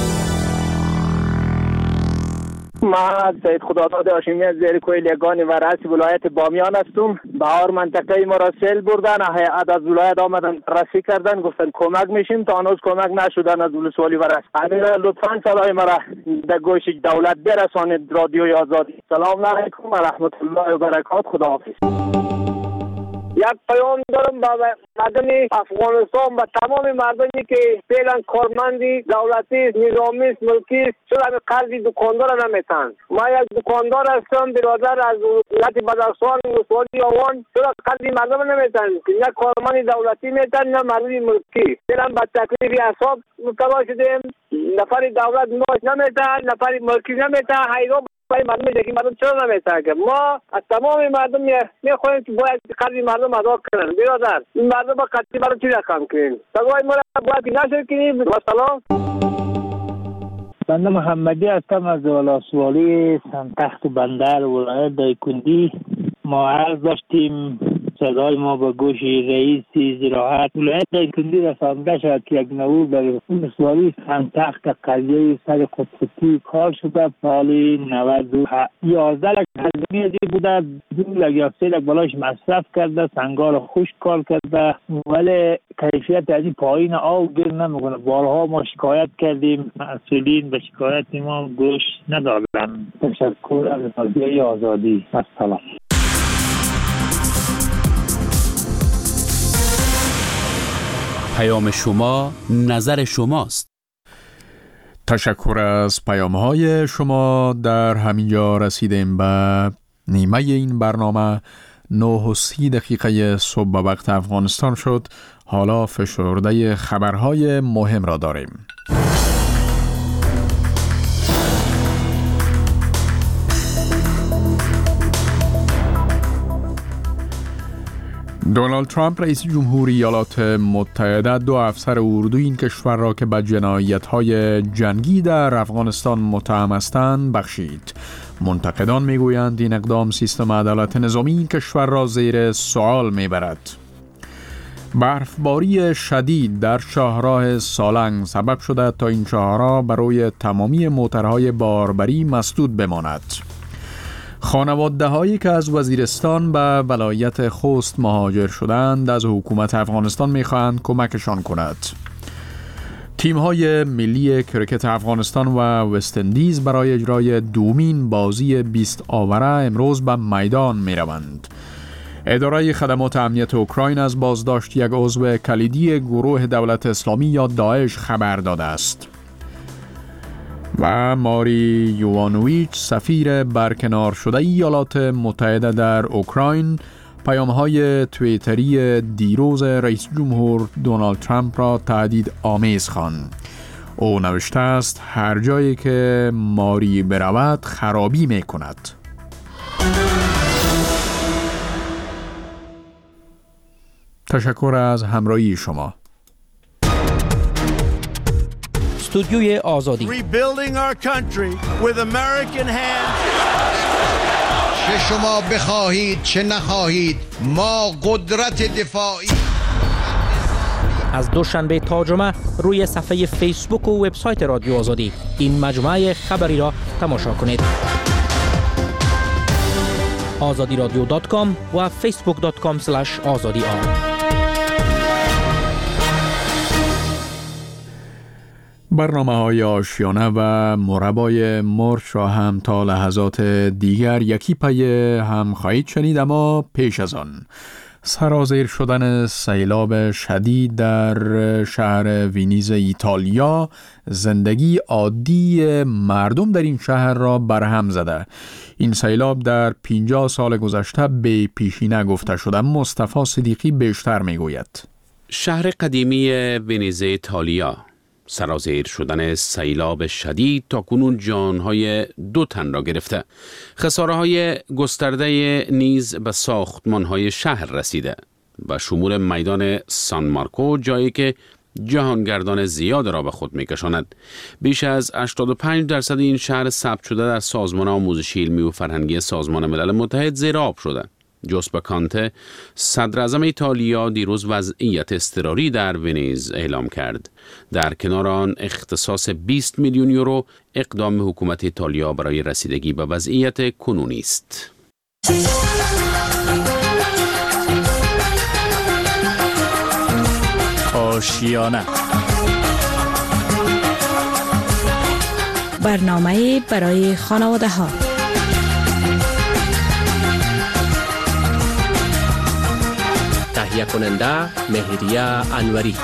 من سید خداداد هاشمی از زیرکوی لگانی و رئیس ولایت بامیان هستم. بهار منطقه ما را سیل بردن، هیئت از ولایت آمدن رسی کردن، گفتن کمک میشیم، تا هنوز کمک نشدن از ولسوالی و رس. امیر لطفاً صدای ما را در گوش دولت برسانید. رادیوی آزادی. سلام علیکم و رحمت الله و برکات. خداحافظ. یک پیام دارم با مردم افغانستان و تمام مردمی که فعلا کارمندی دولتی نظامی ملکی چرا به قرضی دکاندار نمیتن. ما یک دکاندار هستم، برادر از ولایت بدخشان ولسوالی آوان. چرا قرضی مردم نمیتن؟ نه کارمند دولتی میتن نه مردم ملکی. فعلا با تکلیف اعصاب مبتلا شدیم. نفر دولت معاش نمیتن، نفر ملکی نمیتن. حیران برای مردم دیگه مردم چرا نمیتن؟ ما از تمام مردم میخوایم که باید قرض مردم ادا کنن. برادر این مردم با قرض مردم چی رقم کنیم؟ سوای ما باید نشر کنیم. و سلام. بنده محمدی هستم از ولسوالی سنتخت بندر ولایت دایکندی. ما عرض داشتیم صدای ما به گوش رئیس زراعت ولایت دایکندی رسانده شد که یک نوور در ولسوالی سنتخت قضیه سر خودکشی کار شده. سال 11 لک هزینه ازی بوده، 2 لک یا 3 لک بالاش مصرف کرده، سنگار خشک کار کرده، ولی کیفیت از این پایین آب گیر نمیکنه. بارها ما شکایت کردیم، مسئولین به شکایت ما گوش ندادن. تشکر از رادیوی آزادی. السلام. پیام شما نظر شماست. تشکر از پیام‌های شما. در همینجا رسیدیم به نیمه این برنامه 9:30 صبح به وقت افغانستان شد. حالا فشرده خبرهای مهم را داریم. دونالد ترامپ رئیس جمهوری ایالات متحده 2 افسر اردوی این کشور را که به جنایت‌های جنگی در افغانستان متهم هستند بخشید. منتقدان میگویند این اقدام سیستم عدالت نظامی این کشور را زیر سوال میبرد. برفباری شدید در شاهراه سالنگ سبب شده تا این شاهراه برای تمامی موترهای باربری مسدود بماند. خانواده هایی که از وزیرستان به ولایت خوست مهاجر شدند از حکومت افغانستان میخواهند کمکشان کند. تیم های ملی کرکت افغانستان و وست اندیز برای اجرای دومین بازی 20 آوره امروز به میدان می روند. اداره خدمات امنیت اوکراین از بازداشت یک عضو کلیدی گروه دولت اسلامی یا داعش خبر داده است. و ماری یوانویچ سفیر برکنار شده ایالات متحده در اوکراین پیام‌های توییتری دیروز رئیس جمهور دونالد ترامپ را تهدید آمیز خواند. او نوشته است هر جایی که ماری برود خرابی می‌کند. تشکر از همراهی شما. استودیوی آزادی Rebuilding our country with American hands. چه شما بخواهید چه نخواهید ما قدرت دفاعی. از دوشنبه تا جمعه روی صفحه فیسبوک و وبسایت رادیو آزادی این مجموعه خبری را تماشا کنید. azadiradio.com و facebook.com/azadiar. برنامه‌های آشیانه و مربای مرچ را هم تا لحظات دیگر یکی پی هم خواهید شنید، اما پیش از آن سرازیر شدن سیلاب شدید در شهر وینیز ایتالیا زندگی عادی مردم در این شهر را برهم زده. این سیلاب در 50 سال گذشته به پیشی نگفته شده. مصطفی صدیقی بیشتر میگوید. شهر قدیمی وینیز ایتالیا سرازیر شدن سیلاب شدید تا کنون جانهای 2 تن را گرفته. خساره‌های گسترده نیز به ساختمان‌های شهر رسیده و شمول میدان سان مارکو، جایی که جهانگردان زیاد را به خود می‌کشاند. بیش از 85% این شهر ثبت شده در سازمان آموزشی علمی و فرهنگی سازمان ملل متحد زیر آب شده. جوزپه کانته صدر اعظم ایتالیا دیروز وضعیت اضطراری در ونیز اعلام کرد. در کنار آن اختصاص 20 میلیون یورو اقدام حکومت ایتالیا برای رسیدگی به وضعیت کنونی است. آشیانه برنامه برای خانواده ها. تهیه کننده مهریه انوری.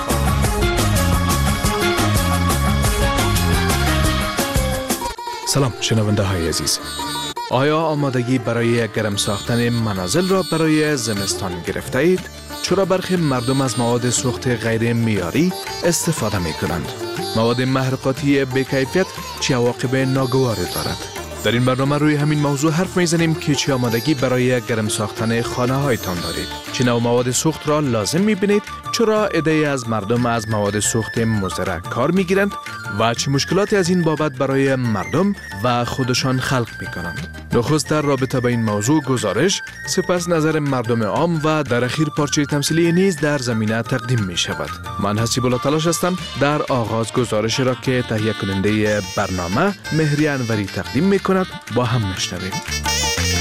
سلام شنونده های عزیز. آیا آمادگی برای گرم ساختن منازل را برای زمستان گرفته اید؟ چرا برخی مردم از مواد سوخت غیر معیاری استفاده می کنند؟ مواد محرقاتی بی‌کیفیت چه عواقب ناگواری دارد؟ در این برنامه روی همین موضوع حرف میزنیم که چه آمادگی برای گرم ساختن خانه هایتان دارید؟ چه نوع مواد سوخت را لازم میبینید؟ چرا عده‌ای از مردم از مواد سوخت مضر کار میگیرند و چه مشکلاتی از این بابت برای مردم و خودشان خلق میکنند؟ نخست در رابطه با این موضوع گزارش، سپس نظر مردم عام و در اخیر پارچه تمثیلی نیز در زمینه تقدیم می شود. من حسیب الله تلاش هستم در آغاز گزارش را که تهیه کننده برنامه مهریه انوری تقدیم می کند با هم نشنویم.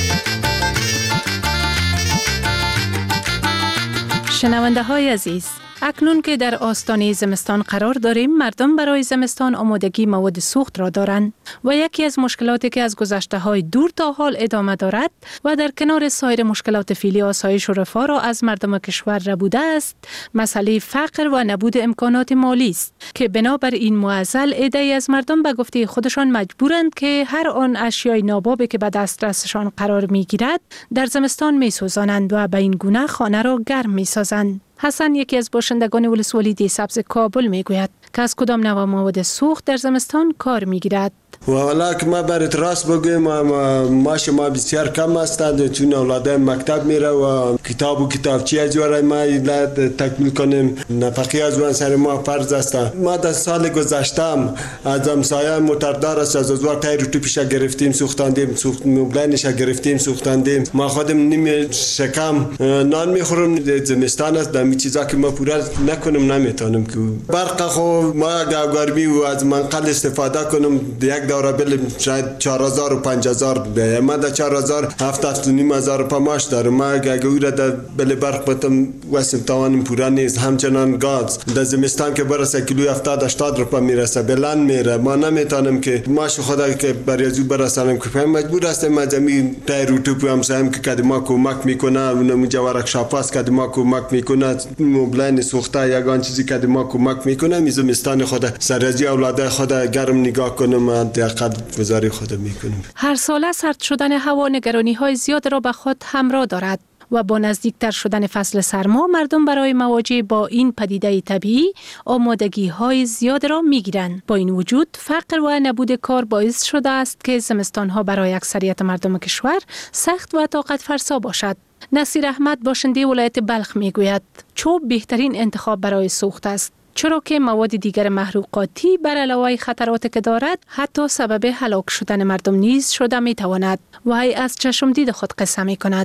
شنونده های عزیز، اکنون که در آستانه زمستان قرار داریم، مردم برای زمستان آمادگی مواد سوخت را دارند و یکی از مشکلاتی که از گذشته‌های دور تا حال ادامه دارد و در کنار سایر مشکلات فعلی آسایش و رفاه را از مردم کشور ربوده است، مسئله فقر و نبود امکانات مالی است که بنابر این معضل عده‌ای از مردم به گفته خودشان مجبورند که هر آن اشیای نابابی که به دسترسشان قرار می‌گیرد در زمستان می‌سوزانند و به این گونه خانه را گرم می‌سازند. حسن یکی از باشندگان ولسوالی دیسبز کابل میگوید که از کدام نوع مواد سوخت در زمستان کار میگیرد. والا که ما برات راست بگویم معاش ما بسیار کم است، چون اولادم مکتب میره و کتاب و کتابچه از جوره ما تکمیل کنیم، نفقه از وان سر ما فرض است. ما در سال گذشتم از همسایه موتردار است، از ازوار تایر تو پیش گرفتیم سوختاندیم، سوخت مبلنش گرفتیم سوختاندیم. ما خودم نیم شکم نان میخورم، زمستان است، دمی چیزا که ما پورا نکنم نمیتونم که برق خو ما گرمی و از منقل استفاده کنم، یک دوره بل شاید 4000 و 5000 ده. ما در 4000 7500 پماش دارم. ما اگه را در بل برق بتم واسم توانم پورا نیست. همچنان گاز در زمستان که برسه کیلو 70 80 روپا میرسه بلند میره. ما نمیتونم که ماش خدا که بریزو برسانم که مجبور هستم مجمی تایر تو پم سهم که کد ما کمک میکنه، اونم جوارک شاپاس کد ما کمک میکنه، مبلن سوخته یگان چیزی کد ما کمک میکنه. می زمستان خدا سرازی اولاد خدا گرم نگاه کنم، دقیقاً گزاری خود میکنیم. هر ساله سرد شدن هوا نگرانی‌های زیاد را به خود همراه دارد و با نزدیکتر شدن فصل سرما مردم برای مواجهه با این پدیده طبیعی آمادگی‌های زیاد را می‌گیرند. با این وجود فقر و نبود کار باعث شده است که زمستان‌ها برای اکثریت مردم کشور سخت و طاقت فرسا باشد. نصیر احمد باشنده ولایت بلخ میگوید چوب بهترین انتخاب برای سوخت است، چرا که مواد دیگر محروقاتی بر علاوه خطراتی که دارد حتی سبب هلاک شدن مردم نیز شده می تواند. و ای از چشم دید خود قصه می کند.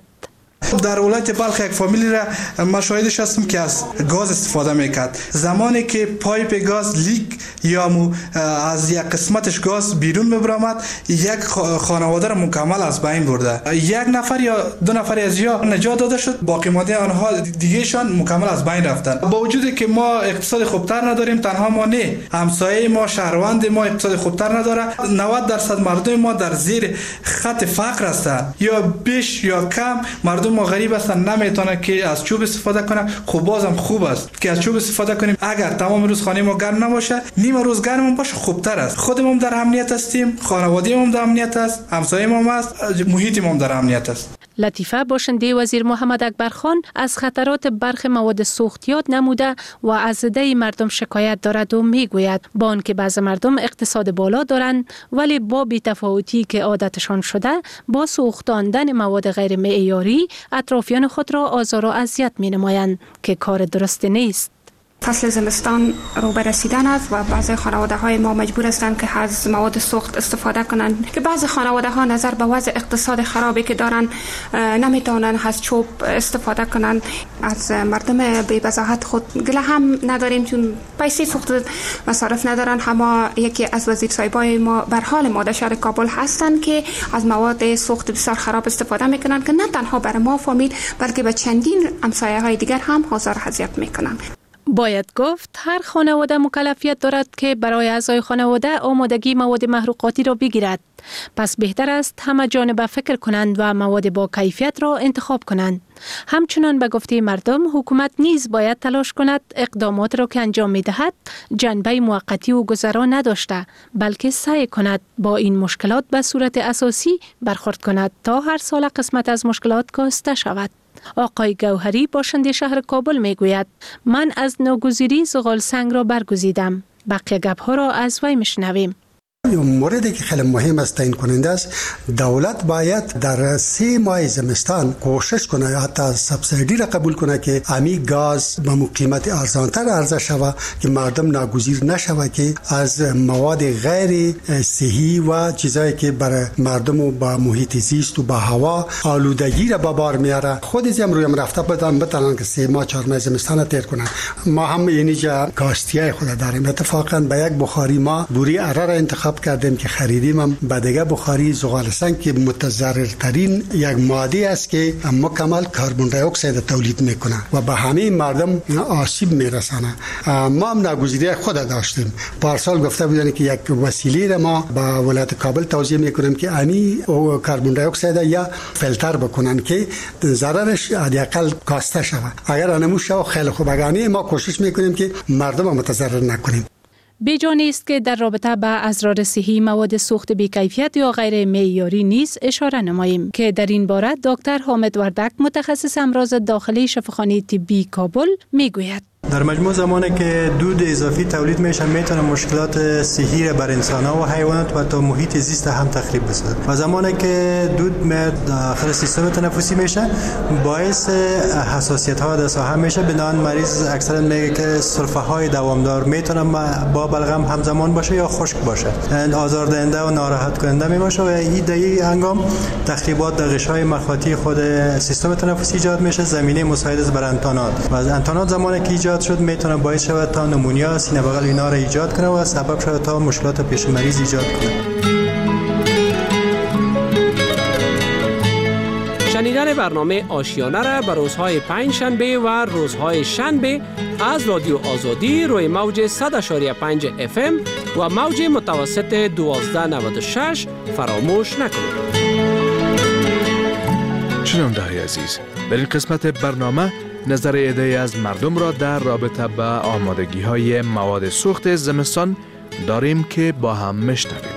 در ولایت بلخ یک فامیلی را ما شاهدش هستم که از گاز استفاده میکرد. زمانی که پایپ گاز لیک یا از یک قسمتش گاز بیرون میبرامد، یک خانواده را مکمل از بین برده. یک نفر یا دو نفر از یا نجات داده شد، باقی مانده آنها دیگهشان مکمل از بین رفتن. با وجودی که ما اقتصاد خوبتر نداریم، تنها ما نه، همسایه ما شهروند ما اقتصاد خوبتر نداره. 90% مردم ما در زیر خط فقر هستند، یا بیش یا کم مردم ما غریب هستن، نمیتونه که از چوب استفاده کنه. خب بازم خوب است که از چوب استفاده کنیم. اگر تمام روز خانه ما گرم نباشه، نیم روز گرم باشه خوبتر است. خودمون در امنیت هستیم، خانواده‌مون در امنیت است، همسایه‌مون است، محیطمون در امنیت است. لطیفه باشنده وزیر محمد اکبر خان از خطرات برخی مواد سوخت یاد نموده و از عده مردم شکایت دارد و میگوید با آنکه بعض مردم اقتصاد بالا دارند ولی با بی‌تفاوتی که عادتشان شده با سوختاندن مواد غیر معیاری اطرافیان خود را آزار و اذیت می‌نمایند که کار درست نیست. فصل زمستان رو به رسیدن است و بعضی خانواده‌های ما مجبور هستند که از مواد سوخت استفاده کنند که بعضی خانواده‌ها نظر به وضع اقتصاد خرابی که دارن نمیتونن از چوب استفاده کنند. از مردم بی وضاحت خود گله هم نداریم چون پیسه سوخت مصارف ندارن. اما یکی از وزیر صاحبای ما بر حال ما در شهر کابل هستند که از مواد سوخت بسیار خراب استفاده میکنن که نه تنها برای ما فامیل بلکه به چندین همسایه‌های دیگر هم آزار و اذیت میکنن. باید گفت هر خانواده مکلفیت دارد که برای اعضای خانواده آمادگی مواد محروقاتی را بگیرد. پس بهتر است همه جانبه فکر کنند و مواد با کیفیت را انتخاب کنند. همچنان به گفته مردم حکومت نیز باید تلاش کند اقدامات را که انجام می دهد جنبه موقتی و گذرا نداشته بلکه سعی کند با این مشکلات به صورت اساسی برخورد کند تا هر سال قسمت از مشکلات کاسته شود. آقای گوهری باشنده شهر کابل می گوید من از ناگزیری زغال سنگ را برگزیدم. بقیه گپ‌ها را از وی میشنویم. موردی که خیلی مهم است تعیین کننده است، دولت باید در 3 ماه زمستان کوشش کنه حتی سبسیدی را قبول کنه که امی گاز به قیمت ارزانتر عرضه شود که مردم ناگزیر نشود که از مواد غیر صحی و چیزایی که برای مردم و با محیط زیست و با هوا آلودگی را به بار میاره خودش هم رویم رفته بتونن که 3 ماه 4 ماه زمستان تیر کنن. ما هم اینجا گاستیای خود داریم. اتفاقا به یک بخاری ما بوری اره را انتخاب حساب کردیم که خریدیم هم به دیگه بخاری زغال سنگ که متضررترین یک ماده است که مکمل کربن دی اکساید تولید میکنه و به همه مردم آسیب میرسانه. ما هم ناگزیری خود داشتیم. پارسال گفته بودن که یک وسیله را ما به ولایت کابل توزیع میکنیم که امی کربن دی اکساید یا فیلتر بکنن که ضررش حداقل کاسته شود. اگر انموش شو خیلی خوب، اگر ما کوشش میکنیم که مردم متضرر نکنیم. بی‌جا است که در رابطه با اسرار صحی مواد سوخت بی‌کیفیت یا غیر معیاری نیز اشاره نماییم که در این باره دکتر حامد وردک متخصص امراض داخلی شفاخانه طبی کابل میگوید. در مجموع زمانی که دود اضافی تولید میشه میتونه مشکلات صحی بر انسان‌ها و حیوانات و تا محیط زیست هم تخریب بسازه و زمانی که دود داخل سیستم تنفسی میشه باعث حساسیت‌ها در ساحه میشه. بنابراین مریض اکثرا میگه که سرفه‌های دوامدار میتونه با بلغم همزمان باشه یا خشک باشه، آزاردهنده و ناراحت کننده میباشه و این در این هنگام تخریبات در غشای مخاطی خود سیستم تنفسی ایجاد میشه، زمینه مساعد است بر انتانات و انتانات زمانی که ایجاد شد میتونه باعث شود تا نمونیا، سینه بغل اینا را ایجاد کنه و سبب شود تا مشکلات پیش مریض ایجاد کنه. شنیدن برنامه آشیانه را به روزهای پنج شنبه و روزهای شنبه از رادیو آزادی روی موج 100.5 FM و موج متوسط 1296 فراموش نکنید. شنونده‌های عزیز، در این قسمت برنامه نظر عده‌ای از مردم را در رابطه با آمادگی‌های مواد سوخت زمستان داریم که با هم میشنویم.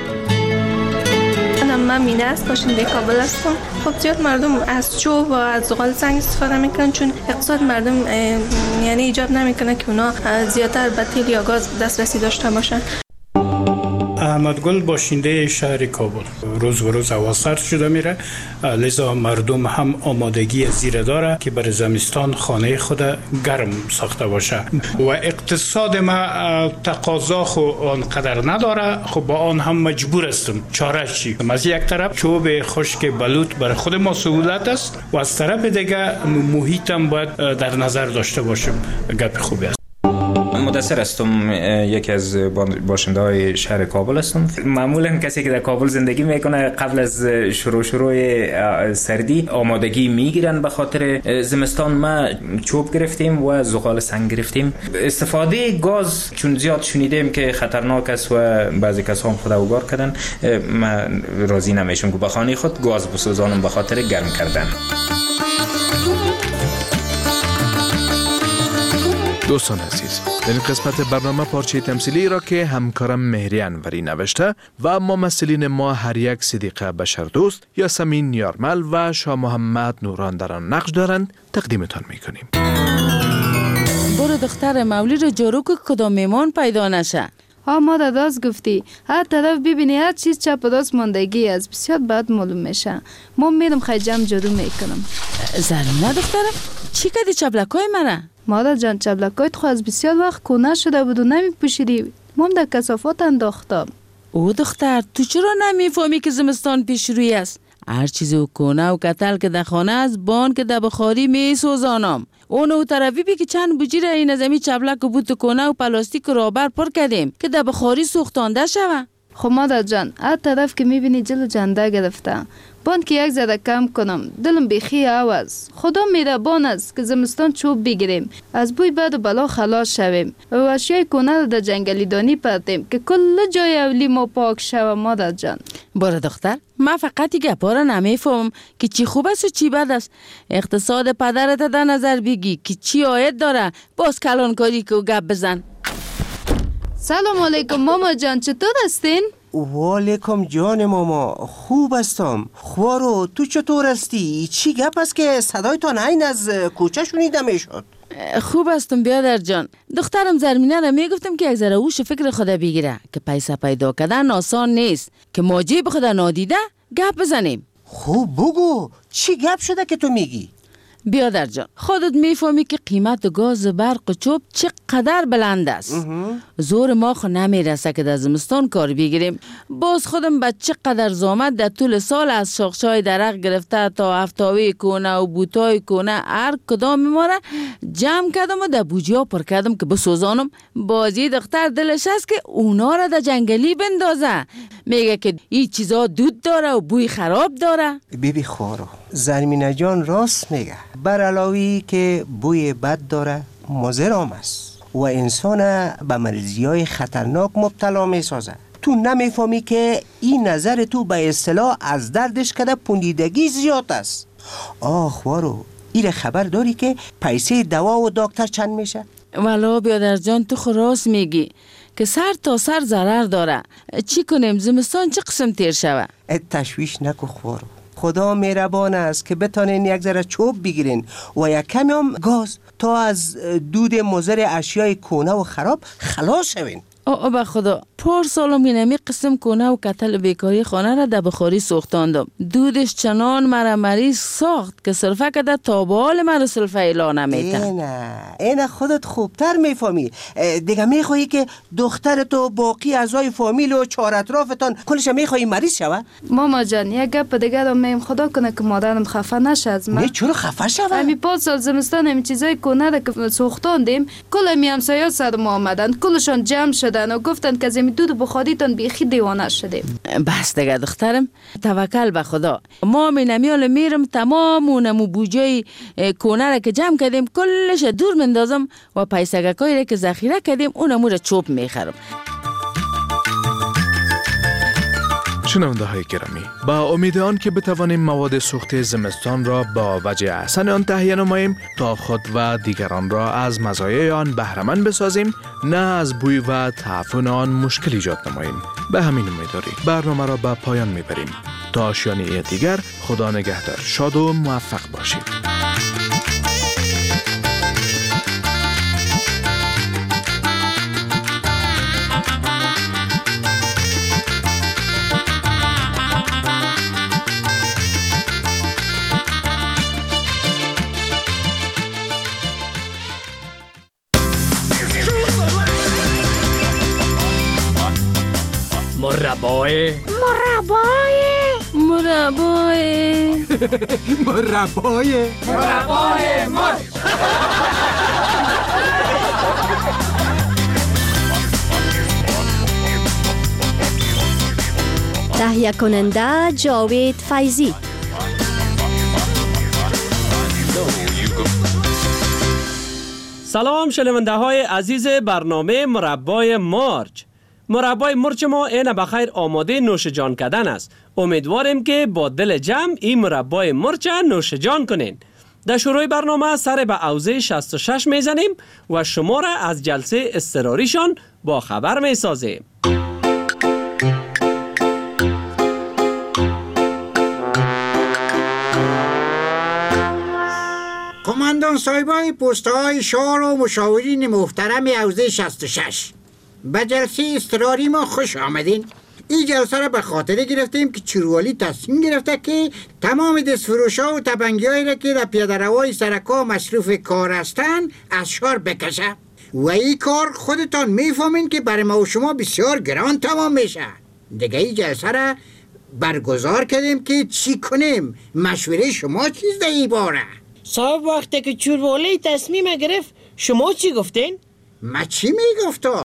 من مینه است، باشنده کابل هستم. خب زیاد مردم از چوب و از زغال سنگ استفاده میکنن چون اقتصاد مردم یعنی ایجاب نمیکنه که اونا زیادتر به تیل یا گاز دسترسی داشته باشن. احمد گل باشنده شهر کابل. روز به روز هوا سرد شده میره، لذا مردم هم آمادگی زیر داره که برای زمستان خانه خود گرم ساخته باشه و اقتصاد ما تقاضا خو آنقدر نداره. خب با آن هم مجبور هستم. چاره چی؟ از یک طرف چوب خشک بلوط برای خود ما سهولت است و از طرف دیگه محیط هم باید در نظر داشته باشیم. گپ خوبی است. مدثر هستم، یکی از باشنده‌های شهر کابل هستم. معمولا کسی که در کابل زندگی میکنه قبل از شروع سردی آمادگی میگیرن به خاطر زمستان. ما چوب گرفتیم و زغال سنگ گرفتیم. استفاده گاز چون زیاد شنیدیم که خطرناک است و بعضی کسا هم خود اوگار کردن، ما راضی نمیشم که به خانه خود گاز بسوزانم به خاطر گرم کردن. دوستان عزیز، در این قسمت برنامه پارچه تمثیلی را که همکارم مهری انوری نوشته و ممثلین ما هر یک صدیقه بشردوست، یاسمین یارمل و شاه محمد نوران در آن نقش دارند تقدیمتان میکنیم. برو دختر مولی رو جارو که کدام میمان پیدا نشه. ها مادر داست گفتی هر طرف ببینی هر چیز چپ و داست ماندگی از بسیار بد معلوم میشه. ما میرم خیجم جارو میکنم. زرینه دخترم چی کردی چبلکای منه؟ مادر جان چبلکایت خو از بسیار وقت کونه شده بود و نمیپوشیدی. مام در کثافات انداختم. او دختر تو چرا نمیفهمی که زمستان پیش روی است؟ هر چیزی و کونه و کتل که در خانه از بان که در بخاری میسوزانم. اونو طرفی بی که چند بجیر این از امی چبلک و بود کنه و پلاستیک رابر پر کردیم که در بخاری سوختانده شوه. خب مادر جان هر طرف که میبینی جلو جنده گرفته. بان که یک زده کم کنم دلم بیخی عوض. خدا مهربان است که زمستان چوب بگیریم از بوی بد و بلا خلاص شویم و اشیای کنه رو در جنگلی دانی پرتیم که کل جای اولی ما پاک شوه. مادر جان باره دختر من فقط گپا را نمیفهم که چی خوب است و چی بد است. اقتصاد پدرت در نظر بگی که چی آید داره باز کلانکاری که گپ بزن. سلام علیکم ماما جان، چطور هستین؟ وعلیکم جان ماما، خوب هستم. خوارو تو چطور هستی؟ چی گپ است که صدایتان این از کوچه شنیده میشد؟ خوب هستم بیادر جان. دخترم زرمینه را میگفتم که یک ذره هوش فکر خدا بگیره که پیسه پیدا کردن آسان نیست که ما جیب خدا نادیده گپ بزنیم. خوب بگو چی گپ شده که تو میگی؟ بیادر جان، خودت میفهمی که قیمت گاز برق و چوب چقدر بلند است. زور ما خو نمیرسه که در زمستان کار بگیریم. باز خودم به چقدر زحمت در طول سال از شاخشای درخت گرفته تا افتاوی کنه و بوتای کنه هر کدام ما را جمع کردم و در بوجیا پر کردم که بسوزانم. بازی دختر دلش است که اونا را در جنگلی بندازه. میگه که این چیزا دود داره و بوی خراب داره. بیبی خوارو زرمینه جان راست میگه. بر علاوه که بوی بد داره مضر هم است و انسان به مریضی‌های خطرناک مبتلا میسازه. تو نمیفهمی که این نظر تو به اصطلاح از دردش کده پوندیدگی زیاد است. خوارو این خبر داری که پیسه دوا و دکتر چند میشه؟ والا بیادر جان تو راست میگی که سر تا سر ضرر داره. چی کنیم زمستان چه قسم تیر شوه؟ تشویش نکو خوارو. خدا مهربان است که بتانین یک ذره چوب بگیرین و یک کمی هم گاز تا از دود مضر اشیای کهنه و خراب خلاص شوین. به خدا پارسالم اینمی قسم کنه و کتل بیکاری خانه را در بخاری سوختاندم. دودش چنان مرا مریض ساخت که صرفه کده تا بال مرا صرفه اعلان نمیتن. اینه خودت خوبتر میفهمی. دیگه میخوایی که دخترت و باقی اعضای فامیل و چهار اطرافتان کلش میخوایی مریض شوه؟ ماما جان یک گپ دیگه دارم، میم خدا کنه که مادرم خفه نشه از من. چرا خفه شوه؟ همین 5 سال زمستان همین چیزای کنه که سوختاندیم، کل می همسایه‌ها سر ما آمدن، کلشان جمع شدن و گفتن که زمین دود بخوادیتون بیخی دیوانه شدیم. بس دیگه دخترم، توکل به خدا. ما مینمیال میرم تمام اونمو بوجای کونه را که جمع کردیم کلش دور مندازم و پیسگکایی را که ذخیره کردیم اونمو را چوب میخرم. شنونده های گرامی، با امید آن که بتوانیم مواد سوخت زمستان را با وجه احسن آن تهیه نماییم تا خود و دیگران را از مزایای آن بهره‌مند بسازیم، نه از بوی و تعفن آن مشکل ایجاد نماییم. به همین امیدواری برنامه را به پایان میبریم. تا آشیانه دیگر خدا نگهدار، شاد و موفق باشید. مربای مار. تهیه کننده جاوید فیضی. سلام شنونده های عزیز برنامه مربای مارچ. مربای مرچ ما اینه بخیر آماده نوش جان کردن است. امیدواریم که با دل جمع این مربای مرچ نوش جان کنین. در شروع برنامه سر به اوزه 66 میزنیم و شما را از جلسه اضطراریشان با خبر میسازیم. کماندان صاحبای پست‌های شهر و مشاورین محترم حوزه 66، به جلسه اضطراری ما خوش آمدین. این جلسه را به خاطر گرفتیم که چیروالی تصمیم گرفته که تمام دستفروش‌ها و تبنگی‌هایی را که در پیاده‌روهای سرکا مصروف کار هستند از شهر بکشه و این کار خودتان میفهمین که برای ما و شما بسیار گران تمام میشه. دیگه این جلسه را برگزار کردیم که چی کنیم. مشوره شما چیز در این باره؟ صاحب وقتی که چیروالی تصمیم گرفت شما چی گفتین؟ ما چی میگفتم؟